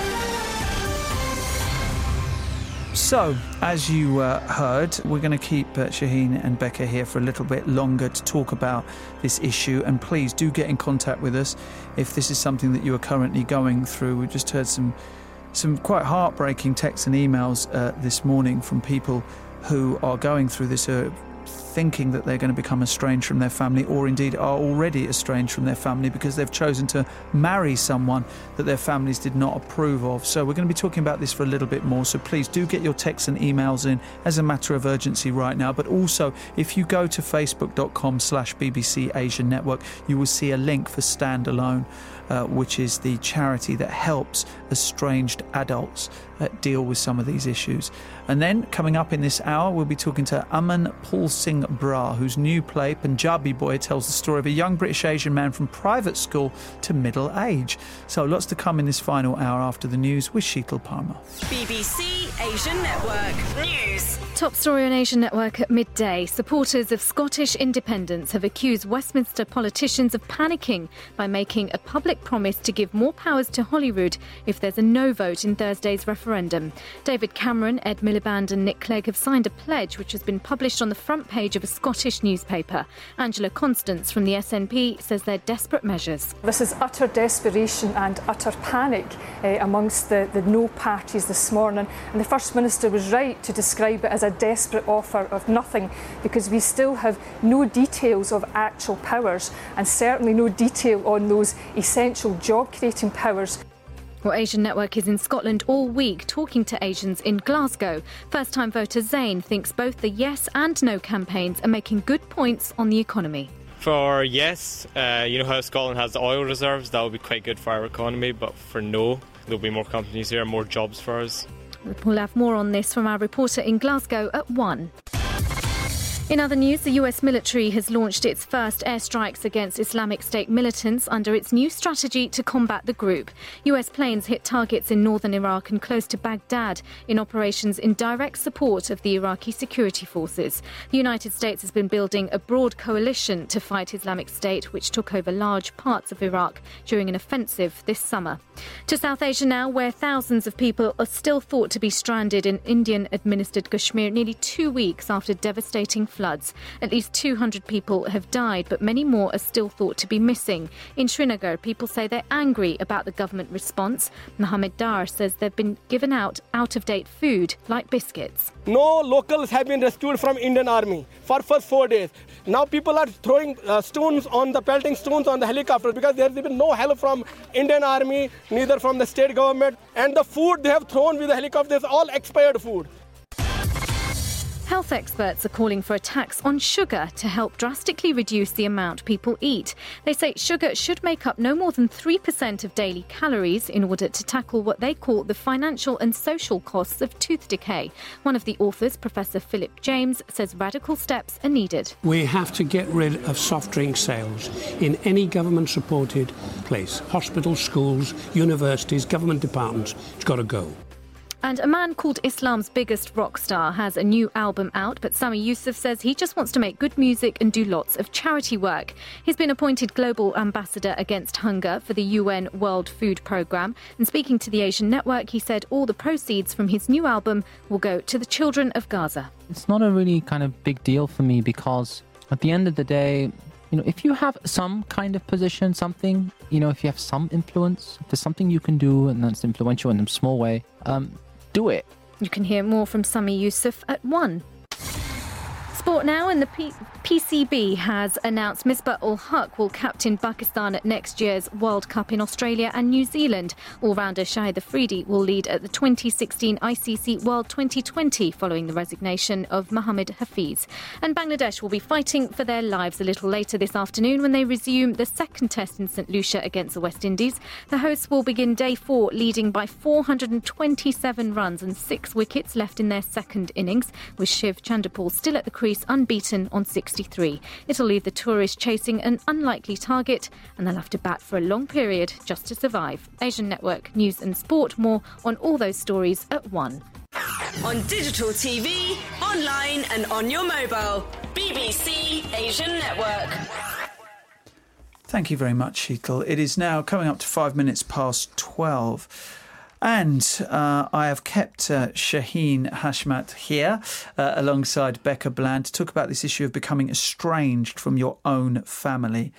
So, as you heard, we're going to keep Shaheen and Becca here for a little bit longer to talk about this issue. And please do get in contact with us if this is something that you are currently going through. We just heard some quite heartbreaking texts and emails this morning from people who are going through this, thinking that they're going to become estranged from their family, or indeed are already estranged from their family because they've chosen to marry someone that their families did not approve of. So we're going to be talking about this for a little bit more, so please do get your texts and emails in as a matter of urgency right now. But also, if you go to facebook.com/BBC Asian Network, you will see a link for Stand Alone, which is the charity that helps estranged adults deal with some of these issues. And then, coming up in this hour, we'll be talking to Aman Paul Singh Brar, whose new play, Punjabi Boy, tells the story of a young British Asian man from private school to middle age. So lots to come in this final hour after the news with Sheetal Parmar. BBC Asian Network News. Top story on Asian Network at midday. Supporters of Scottish independence have accused Westminster politicians of panicking by making a public promise to give more powers to Holyrood if there's a no vote in Thursday's referendum. David Cameron, Ed Miliband and Nick Clegg have signed a pledge which has been published on the front page of a Scottish newspaper. Angela Constance from the SNP says they're desperate measures. This is utter desperation and utter panic amongst the no parties this morning, and the First Minister was right to describe it as a desperate offer of nothing, because we still have no details of actual powers, and certainly no detail on those essential job-creating powers. Well, Asian Network is in Scotland all week talking to Asians in Glasgow. First-time voter Zain thinks both the yes and no campaigns are making good points on the economy. For yes, you know how Scotland has the oil reserves, that would be quite good for our economy, but for no, there'll be more companies here, more jobs for us. We'll have more on this from our reporter in Glasgow at 1. In other news, the US military has launched its first airstrikes against Islamic State militants under its new strategy to combat the group. US planes hit targets in northern Iraq and close to Baghdad in operations in direct support of the Iraqi security forces. The United States has been building a broad coalition to fight Islamic State, which took over large parts of Iraq during an offensive this summer. To South Asia now, where thousands of people are still thought to be stranded in Indian-administered Kashmir nearly 2 weeks after devastating floods. At least 200 people have died, but many more are still thought to be missing. In Srinagar, people say they're angry about the government response. Mohammed Dar says they've been given out-of-date food like biscuits. No locals have been rescued from Indian Army for first 4 days. Now people are throwing pelting stones on the helicopter because there's been no help from Indian Army, neither from the state government. And the food they have thrown with the helicopter is all expired food. Health experts are calling for a tax on sugar to help drastically reduce the amount people eat. They say sugar should make up no more than 3% of daily calories in order to tackle what they call the financial and social costs of tooth decay. One of the authors, Professor Philip James, says radical steps are needed. We have to get rid of soft drink sales in any government-supported place. Hospitals, schools, universities, government departments. It's got to go. And a man called Islam's biggest rock star has a new album out, but Sami Yusuf says he just wants to make good music and do lots of charity work. He's been appointed Global Ambassador Against Hunger for the UN World Food Programme. And speaking to the Asian Network, he said all the proceeds from his new album will go to the children of Gaza. It's not a really kind of big deal for me because at the end of the day, if you have some kind of position, something, if you have some influence, if there's something you can do and that's influential in a small way, do it. You can hear more from Sami Yusuf at 1. Sport now, and the PCB has announced Misbah-ul-Haq will captain Pakistan at next year's World Cup in Australia and New Zealand. All-rounder Shahid Afridi will lead at the 2016 ICC World 2020 following the resignation of Mohammad Hafiz. And Bangladesh will be fighting for their lives a little later this afternoon when they resume the second test in St Lucia against the West Indies. The hosts will begin day 4 leading by 427 runs and 6 wickets left in their second innings, with Shiv Chanderpaul still at the crease unbeaten on 63. It'll leave the tourists chasing an unlikely target, and they'll have to bat for a long period just to survive. Asian Network News and Sport. More on all those stories at 1. On digital TV, online and on your mobile. BBC Asian Network. Thank you very much, Sheetal. It is now coming up to 5 minutes past 12. And I have kept Shaheen Hashmat here alongside Becca Bland to talk about this issue of becoming estranged from your own family.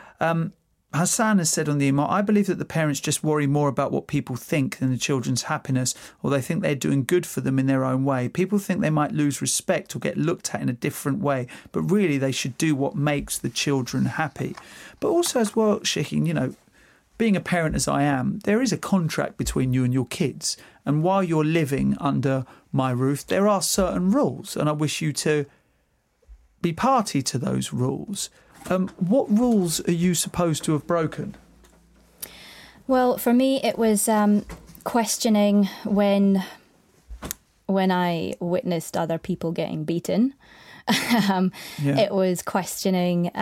Hassan has said on the email, I believe that the parents just worry more about what people think than the children's happiness, or they think they're doing good for them in their own way. People think they might lose respect or get looked at in a different way, but really they should do what makes the children happy. But also as well, Shaheen, being a parent as I am, there is a contract between you and your kids. And while you're living under my roof, there are certain rules. And I wish you to be party to those rules. What rules are you supposed to have broken? Well, for me, it was questioning when I witnessed other people getting beaten. It was questioning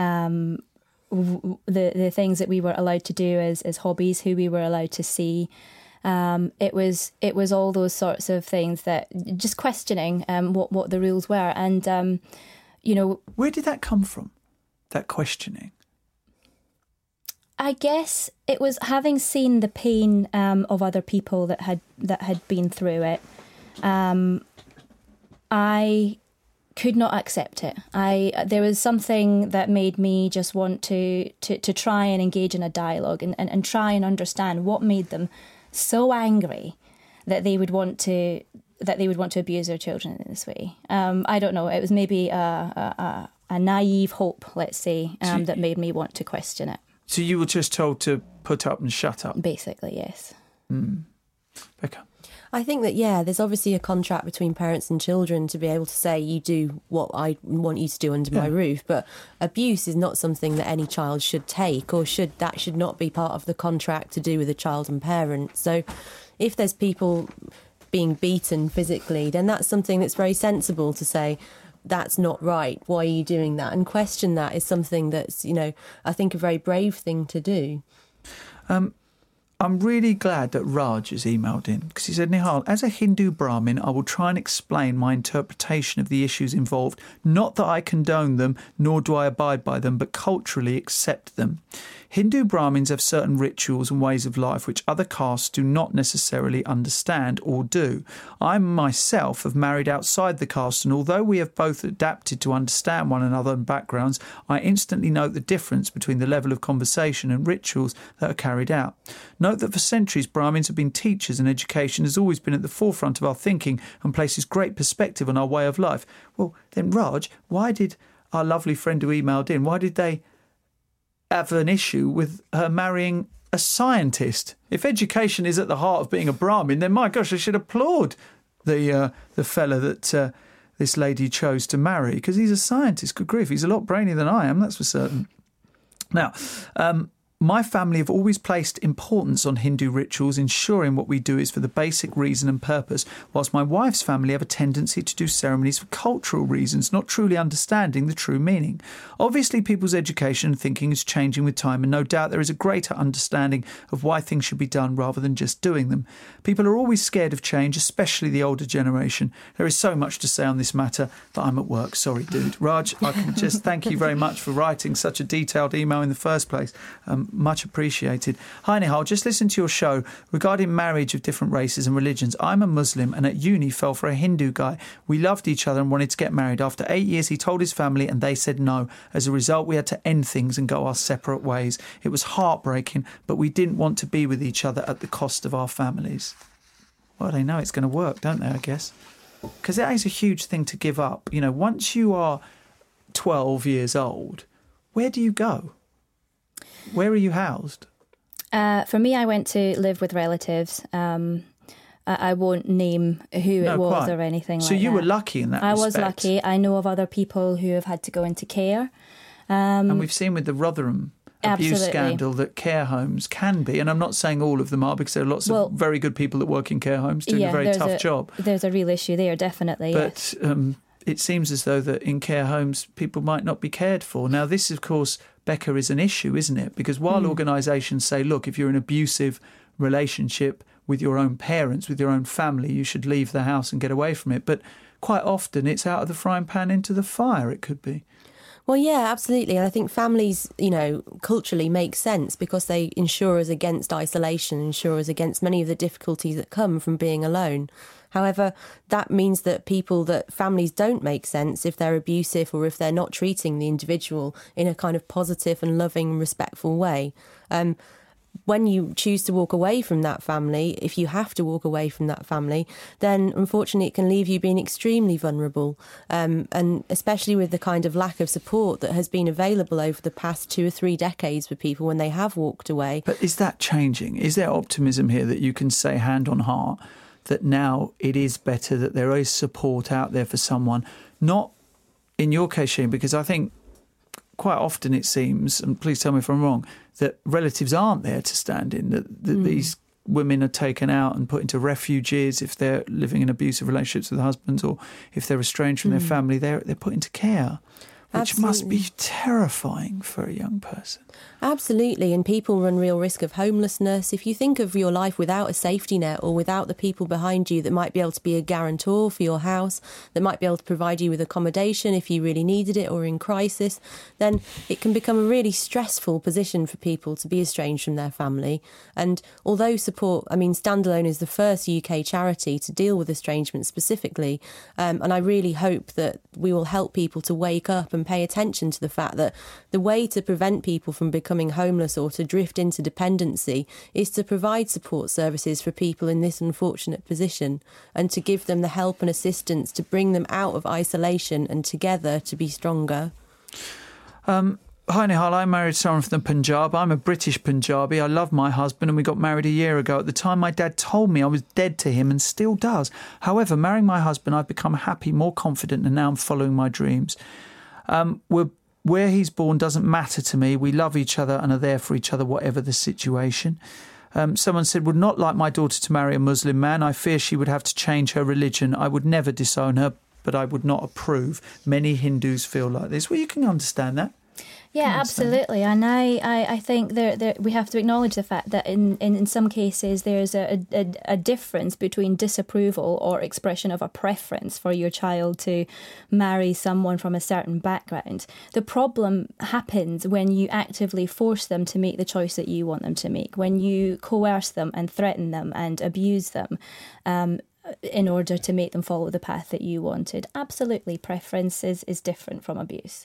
the things that we were allowed to do as hobbies, who we were allowed to see. It was all those sorts of things that just questioning what the rules were. And, where did that come from, that questioning? I guess it was having seen the pain of other people that had been through it. I could not accept it. There was something that made me just want to try and engage in a dialogue and try and understand what made them so angry that they would want to abuse their children in this way. I don't know. It was maybe a naive hope, let's say, that made me want to question it. So you were just told to put up and shut up? Basically, yes. Becca? I think that, there's obviously a contract between parents and children to be able to say, you do what I want you to do under my roof. But abuse is not something that any child should take, or should not be part of the contract to do with a child and parent. So if there's people being beaten physically, then that's something that's very sensible to say, that's not right. Why are you doing that? And question that is something that's, I think a very brave thing to do. I'm really glad that Raj has emailed in, because he said, Nihal, as a Hindu Brahmin, I will try and explain my interpretation of the issues involved. Not that I condone them, nor do I abide by them, but culturally accept them. Hindu Brahmins have certain rituals and ways of life which other castes do not necessarily understand or do. I myself have married outside the caste, and although we have both adapted to understand one another and backgrounds, I instantly note the difference between the level of conversation and rituals that are carried out. Note that for centuries Brahmins have been teachers, and education has always been at the forefront of our thinking and places great perspective on our way of life. Well, then, Raj, why did our lovely friend who emailed in, why did they have an issue with her marrying a scientist? If education is at the heart of being a Brahmin, then my gosh, I should applaud the fella that this lady chose to marry, because he's a scientist. Good grief, he's a lot brainier than I am, that's for certain. Now, my family have always placed importance on Hindu rituals, ensuring what we do is for the basic reason and purpose, whilst my wife's family have a tendency to do ceremonies for cultural reasons, not truly understanding the true meaning. Obviously, people's education and thinking is changing with time, and no doubt there is a greater understanding of why things should be done rather than just doing them. People are always scared of change, especially the older generation. There is so much to say on this matter, but I'm at work. Sorry, dude. Raj, I can just thank you very much for writing such a detailed email in the first place. Much appreciated. Hi Nihal, just listen to your show regarding marriage of different races and religions. I'm a Muslim and at uni fell for a Hindu guy. We loved each other and wanted to get married. After 8 years he told his family and they said no. As a result we had to end things and go our separate ways. It was heartbreaking, but we didn't want to be with each other at the cost of our families. Well, they know it's going to work, don't they, I guess? Because that is a huge thing to give up. You know, once you are 12 years old, where do you go? Where are you housed? For me, I went to live with relatives. I won't name who it was quite. Or anything like that. So you were lucky in that respect. I was lucky. I know of other people who have had to go into care. And we've seen with the Rotherham abuse scandal that care homes can be, and I'm not saying all of them are, because there are lots of very good people that work in care homes doing a very tough job. There's a real issue there, definitely. But it seems as though that in care homes people might not be cared for. Now this, of course, Becca, is an issue, isn't it? Because while organisations say, look, if you're in an abusive relationship with your own parents, with your own family, you should leave the house and get away from it. But quite often it's out of the frying pan into the fire, it could be. Well, yeah, absolutely. And I think families, you know, culturally make sense because they insure us against isolation, insure us against many of the difficulties that come from being alone. However, that means that families don't make sense if they're abusive or if they're not treating the individual in a kind of positive and loving, respectful way. When you choose to walk away from that family, if you have to walk away from that family, then unfortunately it can leave you being extremely vulnerable. And especially with the kind of lack of support that has been available over the past 2 or 3 decades for people when they have walked away. But is that changing? Is there optimism here that you can say hand on heart that now it is better, that there is support out there for someone? Not in your case, Shane, because I think quite often it seems, and please tell me if I'm wrong, that relatives aren't there to stand in, that these women are taken out and put into refuges if they're living in abusive relationships with husbands, or if they're estranged from their family, they're put into care, which must be terrifying for a young person. Absolutely, and people run real risk of homelessness. If you think of your life without a safety net or without the people behind you that might be able to be a guarantor for your house, that might be able to provide you with accommodation if you really needed it or in crisis, then it can become a really stressful position for people to be estranged from their family. And although Standalone is the first UK charity to deal with estrangement specifically, and I really hope that we will help people to wake up and pay attention to the fact that the way to prevent people from becoming homeless or to drift into dependency is to provide support services for people in this unfortunate position and to give them the help and assistance to bring them out of isolation and together to be stronger. Hi Nihal, I married someone from the Punjab. I'm a British Punjabi. I love my husband and we got married a year ago. At the time my dad told me I was dead to him and still does. However, marrying my husband, I've become happy, more confident, and now I'm following my dreams. Where he's born doesn't matter to me. We love each other and are there for each other, whatever the situation. Someone said, would not like my daughter to marry a Muslim man. I fear she would have to change her religion. I would never disown her, but I would not approve. Many Hindus feel like this. Well, you can understand that. Yeah, absolutely. And I think we have to acknowledge the fact that in some cases there's a difference between disapproval or expression of a preference for your child to marry someone from a certain background. The problem happens when you actively force them to make the choice that you want them to make, when you coerce them and threaten them and abuse them in order to make them follow the path that you wanted. Absolutely, preference is different from abuse.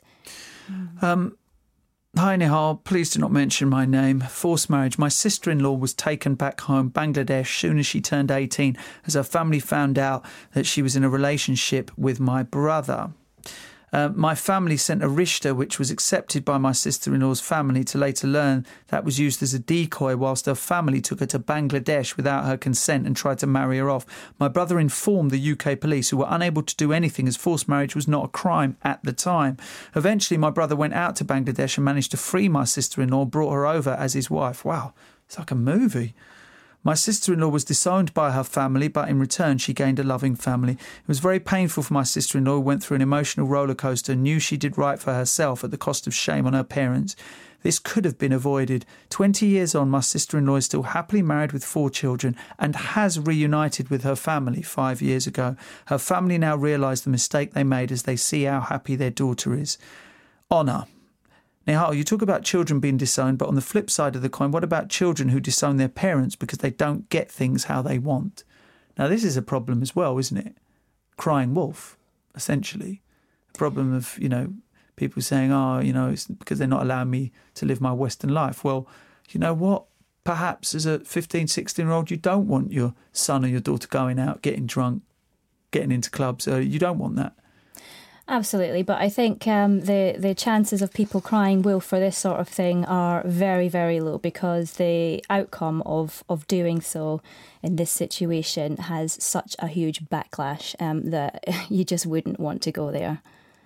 Hi Nihal, please do not mention my name. Forced marriage. My sister-in-law was taken back home, Bangladesh, soon as she turned 18, as her family found out that she was in a relationship with my brother. My family sent a rishta which was accepted by my sister-in-law's family, to later learn that was used as a decoy whilst her family took her to Bangladesh without her consent and tried to marry her off. My brother informed the UK police, who were unable to do anything as forced marriage was not a crime at the time. Eventually my brother went out to Bangladesh and managed to free my sister-in-law and brought her over as his wife. Wow, it's like a movie. My sister-in-law was disowned by her family, but in return she gained a loving family. It was very painful for my sister-in-law, who went through an emotional roller coaster and knew she did right for herself at the cost of shame on her parents. This could have been avoided. 20 years on, my sister-in-law is still happily married with 4 children and has reunited with her family 5 years ago. Her family now realise the mistake they made as they see how happy their daughter is. Honour. Nihal, you talk about children being disowned, but on the flip side of the coin, what about children who disown their parents because they don't get things how they want? Now, this is a problem as well, isn't it? Crying wolf, essentially. A problem of, people saying, it's because they're not allowing me to live my Western life. Well, you know what? Perhaps as a 15, 16-year-old, you don't want your son or your daughter going out, getting drunk, getting into clubs. You don't want that. Absolutely, but I think the chances of people crying wolf for this sort of thing are very, very low, because the outcome of doing so in this situation has such a huge backlash that you just wouldn't want to go there.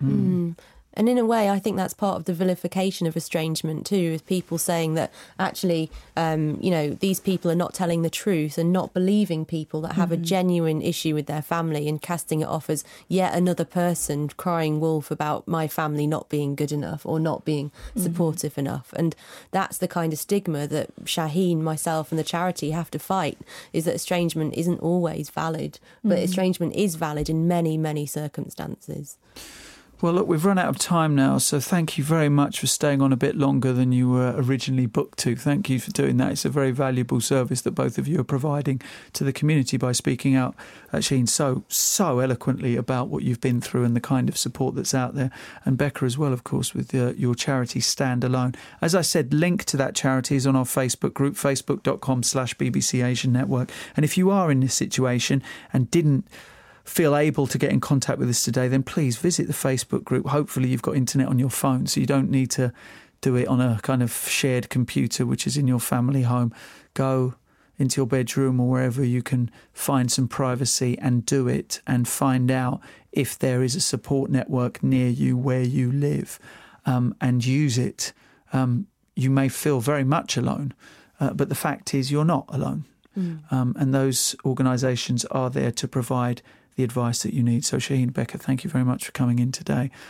And in a way, I think that's part of the vilification of estrangement too, is people saying that actually, these people are not telling the truth and not believing people that have a genuine issue with their family, and casting it off as yet another person crying wolf about my family not being good enough or not being supportive enough. And that's the kind of stigma that Shaheen, myself and the charity have to fight, is that estrangement isn't always valid, but estrangement is valid in many, many circumstances. Well, look, we've run out of time now, so thank you very much for staying on a bit longer than you were originally booked to. Thank you for doing that. It's a very valuable service that both of you are providing to the community by speaking out, Shaheen, so eloquently about what you've been through and the kind of support that's out there. And Becca as well, of course, with your charity Stand Alone. As I said, link to that charity is on our Facebook group, facebook.com/BBC Asian Network. And if you are in this situation and didn't feel able to get in contact with us today, then please visit the Facebook group. Hopefully you've got internet on your phone, so you don't need to do it on a kind of shared computer which is in your family home. Go into your bedroom or wherever you can find some privacy and do it, and find out if there is a support network near you where you live, and use it. You may feel very much alone, but the fact is you're not alone. And those organisations are there to provide the advice that you need. So Shaheen, Becca, thank you very much for coming in today.